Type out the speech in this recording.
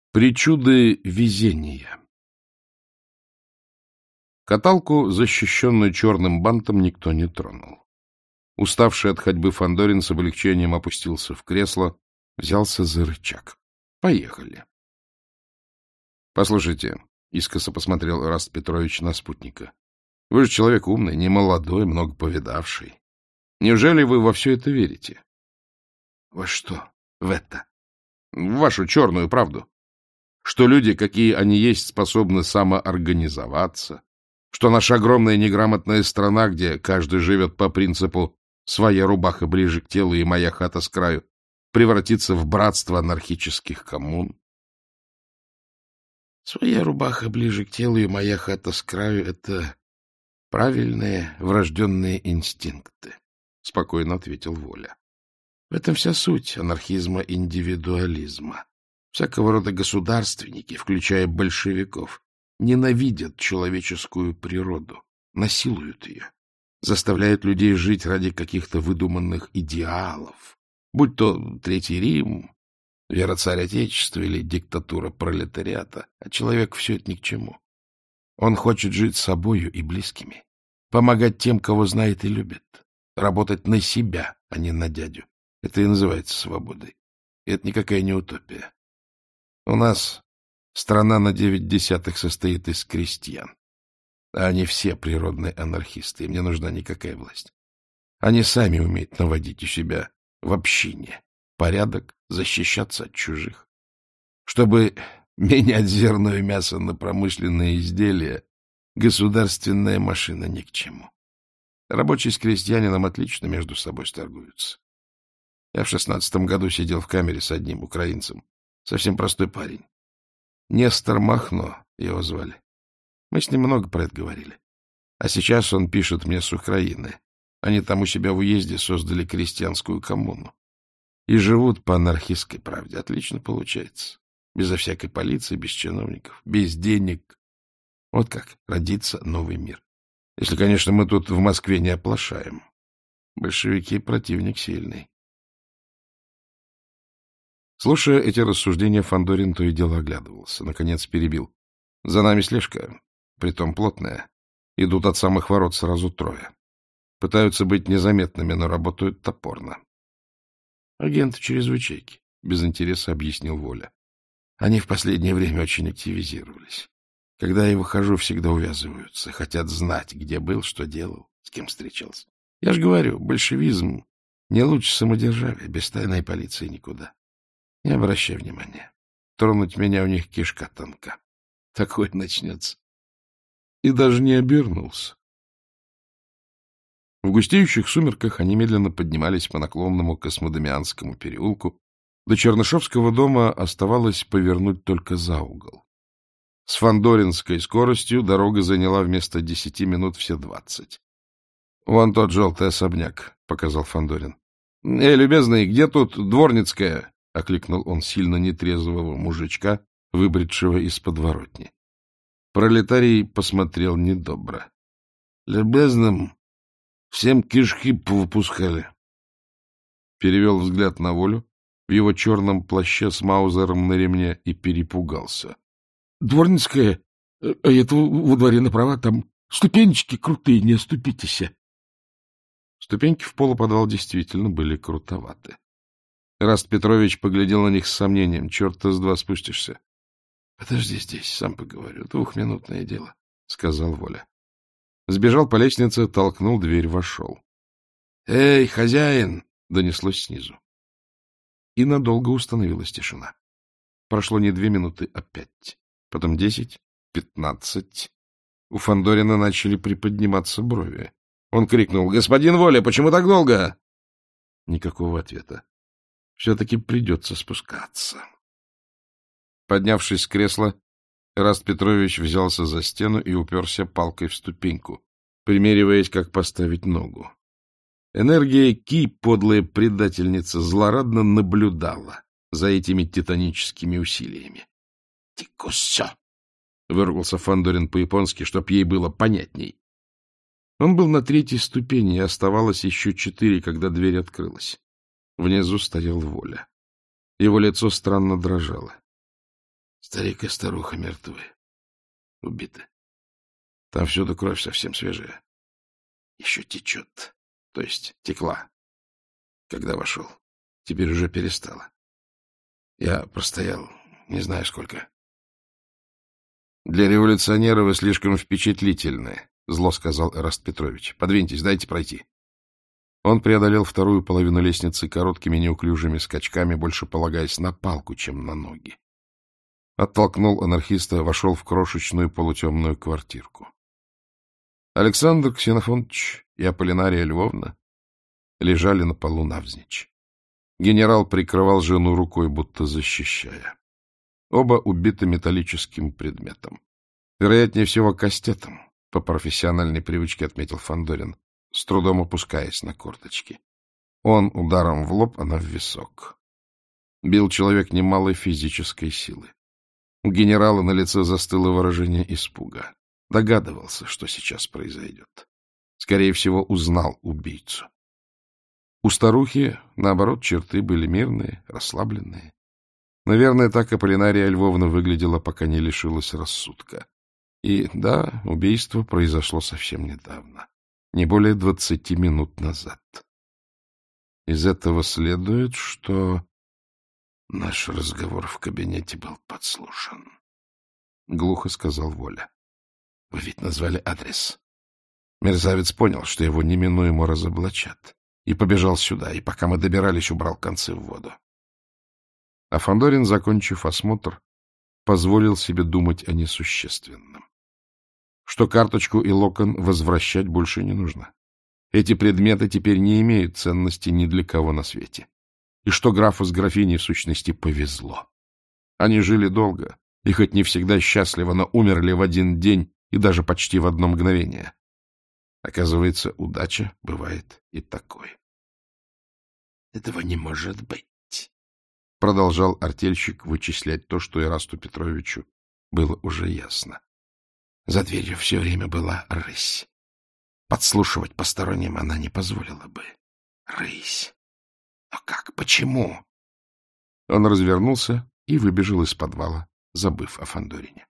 Причуды везения. Каталку, защищенную черным бантом, никто не тронул. Уставший от ходьбы Фандорин с облегчением опустился в кресло, взялся за рычаг. Поехали. — Послушайте, — искоса посмотрел Эраст Петрович на спутника, — вы же человек умный, немолодой, много повидавший. Неужели вы во все это верите? — Во что? В это? — В вашу черную правду. Что люди, какие они есть, способны самоорганизоваться, что наша огромная неграмотная страна, где каждый живет по принципу «своя рубаха ближе к телу и моя хата с краю», превратится в братство анархических коммун. «Своя рубаха ближе к телу и моя хата с краю» — это правильные врожденные инстинкты, — спокойно ответил Воля. В этом вся суть анархизма-индивидуализма. Всякого рода государственники, включая большевиков, ненавидят человеческую природу, насилуют ее, заставляют людей жить ради каких-то выдуманных идеалов, будь то Третий Рим, вера царя Отечества или диктатура пролетариата, а человек все это ни к чему. Он хочет жить собою и близкими, помогать тем, кого знает и любит, работать на себя, а не на дядю. Это и называется свободой. И это никакая не утопия. У нас страна на 9/10 состоит из крестьян, а они все природные анархисты, им не нужна никакая власть. Они сами умеют наводить у себя в общине порядок, защищаться от чужих. Чтобы менять зерно и мясо на промышленные изделия, государственная машина ни к чему. Рабочие с крестьянином отлично между собой торгуются. Я в 16-м году сидел в камере с одним украинцем. Совсем простой парень. Нестор Махно его звали. Мы с ним много про это говорили. А сейчас он пишет мне с Украины. Они там у себя в уезде создали крестьянскую коммуну. И живут по анархистской правде. Отлично получается. Безо всякой полиции, без чиновников, без денег. Вот как родится новый мир. Если, конечно, мы тут в Москве не оплошаем. Большевики — противник сильный. Слушая эти рассуждения, Фандорин то и дело оглядывался. Наконец перебил. За нами слежка, притом плотная. Идут от самых ворот сразу трое. Пытаются быть незаметными, но работают топорно. Агенты чрезвычайки, без интереса объяснил Воля. Они в последнее время очень активизировались. Когда я выхожу, всегда увязываются, хотят знать, где был, что делал, с кем встречался. Я же говорю, большевизм не лучше самодержавия, без тайной полиции никуда. Не обращай внимания. Тронуть меня у них кишка тонка. Такое начнется. И даже не обернулся. В густеющих сумерках они медленно поднимались по наклонному Космодемианскому переулку. До Чернышевского дома оставалось повернуть только за угол. С фандоринской скоростью дорога заняла вместо 10 минут все 20. — Вон тот желтый особняк, — показал Фандорин. — любезный, где тут Дворницкая? — окликнул он сильно нетрезвого мужичка, выбредшего из подворотни. Пролетарий посмотрел недобро. — Любезным всем кишки повыпускали. Перевел взгляд на Волю в его черном плаще с маузером на ремне и перепугался. — Дворницкая, это во дворе направо, там ступенечки крутые, не оступитесь. Ступеньки в полуподвал действительно были крутоваты. Эраст Петрович поглядел на них с сомнением. — Черта с два спустишься. — Подожди здесь, сам поговорю. 2-минутное дело, — сказал Воля. Сбежал по лестнице, толкнул дверь, вошел. — Эй, хозяин! — донеслось снизу. И надолго установилась тишина. Прошло не 2 минуты, а 5. Потом 10, 15. У Фандорина начали приподниматься брови. Он крикнул: — Господин Воля, почему так долго? Никакого ответа. Все-таки придется спускаться. Поднявшись с кресла, Эраст Петрович взялся за стену и уперся палкой в ступеньку, примериваясь, как поставить ногу. Энергия Ки, подлая предательница, злорадно наблюдала за этими титаническими усилиями. — Тикусё! — выругался Фандорин по-японски, чтоб ей было понятней. Он был на 3-й ступени, и оставалось еще 4, когда дверь открылась. Внизу стоял Воля. Его лицо странно дрожало. Старик и старуха мертвы, убиты. Там всюду кровь совсем свежая. Еще течет, то есть текла, когда вошел. Теперь уже перестала. Я простоял не знаю сколько. Для революционера вы слишком впечатлительны, зло сказал Эраст Петрович. Подвиньтесь, дайте пройти. Он преодолел вторую половину лестницы короткими неуклюжими скачками, больше полагаясь на палку, чем на ноги. Оттолкнул анархиста, вошел в крошечную полутемную квартирку. Александр Ксенофонович и Аполлинария Львовна лежали на полу навзничь. Генерал прикрывал жену рукой, будто защищая. Оба убиты металлическим предметом. Вероятнее всего, кастетом, по профессиональной привычке отметил Фандорин, с трудом опускаясь на корточки. Он ударом в лоб, она в висок. Бил человек немалой физической силы. У генерала на лице застыло выражение испуга. Догадывался, что сейчас произойдет. Скорее всего, узнал убийцу. У старухи, наоборот, черты были мирные, расслабленные. Наверное, так Аполлинария Львовна выглядела, пока не лишилась рассудка. И, да, убийство произошло совсем недавно. Не более 20 минут назад. Из этого следует, что наш разговор в кабинете был подслушан. Глухо сказал Воля. Вы ведь назвали адрес. Мерзавец понял, что его неминуемо разоблачат, и побежал сюда, и пока мы добирались, убрал концы в воду. А Фандорин, закончив осмотр, позволил себе думать о несущественном. Что карточку и локон возвращать больше не нужно. Эти предметы теперь не имеют ценности ни для кого на свете. И что графу с графиней в сущности повезло. Они жили долго, и хоть не всегда счастливо, но умерли в один день и даже почти в одно мгновение. Оказывается, удача бывает и такой. — Этого не может быть, — продолжал артельщик вычислять то, что Эрасту Петровичу было уже ясно. За дверью все время была рысь. Подслушивать посторонним она не позволила бы. Рысь. Но как? Почему? Он развернулся и выбежал из подвала, забыв о Фандорине.